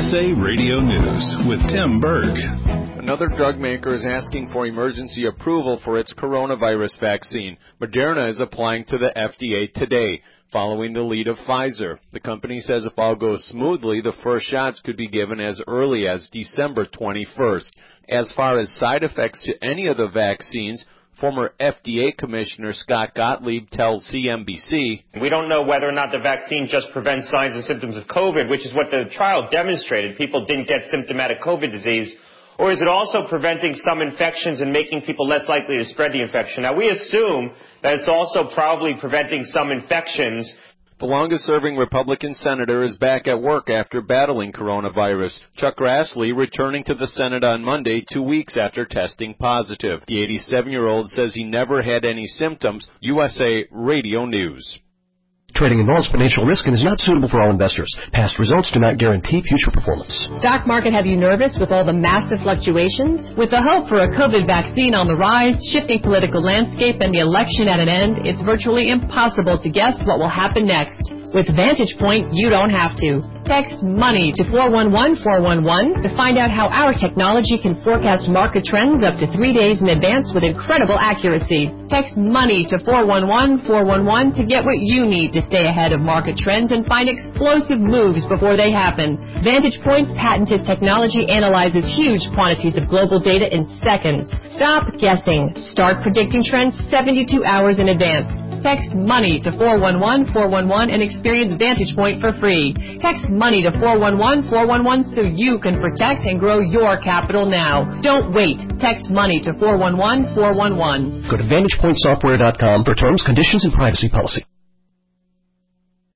USA Radio News with Tim Berg. Another drug maker is asking for emergency approval for its coronavirus vaccine. Moderna is applying to the FDA today, following the lead of Pfizer. The company says if all goes smoothly, the first shots could be given as early as December 21st. As far as side effects to any of the vaccines, former FDA Commissioner Scott Gottlieb tells CNBC, "We don't know whether or not the vaccine just prevents signs and symptoms of COVID, which is what the trial demonstrated. People didn't get symptomatic COVID disease. Or is it also preventing some infections and making people less likely to spread the infection?" Now, we assume that it's also probably preventing some infections. The longest-serving Republican senator is back at work after battling coronavirus. Chuck Grassley returning to the Senate on Monday 2 weeks after testing positive. The 87-year-old says he never had any symptoms. USA Radio News. Trading involves financial risk and is not suitable for all investors. Past results do not guarantee future performance. Stock market have you nervous with all the massive fluctuations? With the hope for a COVID vaccine on the rise, shifting political landscape, and the election at an end, it's virtually impossible to guess what will happen next. With Vantage Point, you don't have to. Text MONEY to 411411 to find out how our technology can forecast market trends up to 3 days in advance with incredible accuracy. Text MONEY to 411411 to get what you need to stay ahead of market trends and find explosive moves before they happen. Vantage Point's patented technology analyzes huge quantities of global data in seconds. Stop guessing. Start predicting trends 72 hours in advance. Text MONEY to 411411 and experience Vantage Point for free. Text MONEY to 411411 so you can protect and grow your capital now. Don't wait. Text MONEY to 411411. Go to VantagePointSoftware.com for terms, conditions, and privacy policy.